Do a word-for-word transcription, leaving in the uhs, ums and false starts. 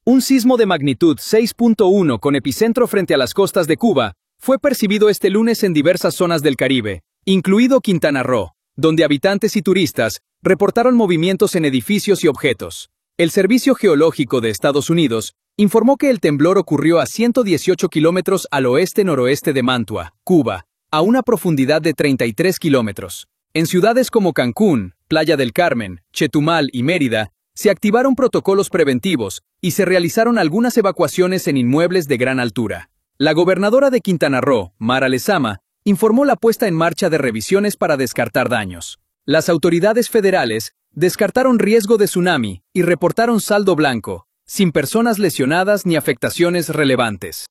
Un sismo de magnitud seis punto uno con epicentro frente a las costas de Cuba fue percibido este lunes en diversas zonas del Caribe, incluido Quintana Roo, donde habitantes y turistas reportaron movimientos en edificios y objetos. El Servicio Geológico de Estados Unidos informó que el temblor ocurrió a ciento dieciocho kilómetros al oeste-noroeste de Mantua, Cuba, a una profundidad de treinta y tres kilómetros. En ciudades como Cancún, Playa del Carmen, Chetumal y Mérida, se activaron protocolos preventivos y se realizaron algunas evacuaciones en inmuebles de gran altura. La gobernadora de Quintana Roo, Mara Lezama, informó la puesta en marcha de revisiones para descartar daños. Las autoridades federales descartaron riesgo de tsunami y reportaron saldo blanco, sin personas lesionadas ni afectaciones relevantes.